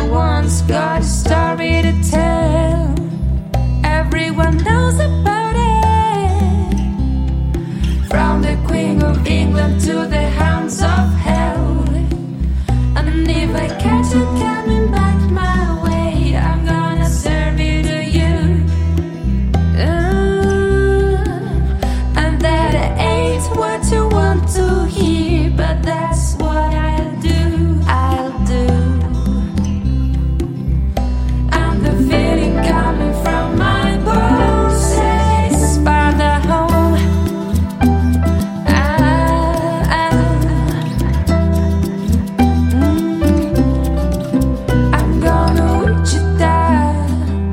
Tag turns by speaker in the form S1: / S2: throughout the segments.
S1: Everyone's got a story to tell. Everyone knows about it. From the Queen of England to the hounds of hell. And if I catch you coming back my way, I'm gonna serve you to you. And that ain't what you want to hear, but that's what I'll do. I'll do. And the feeling coming from my bones says farther home. I'm gonna reach you down,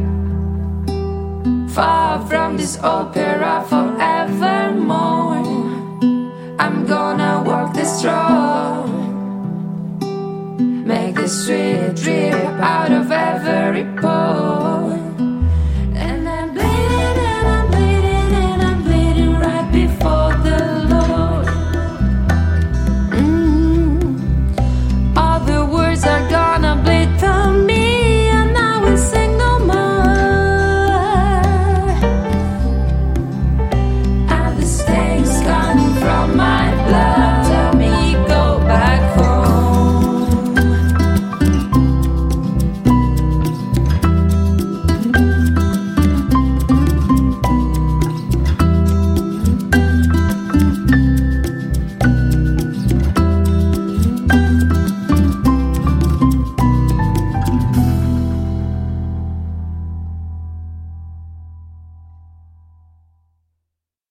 S1: far from this opera forevermore. I'm gonna walk this road, make the street drip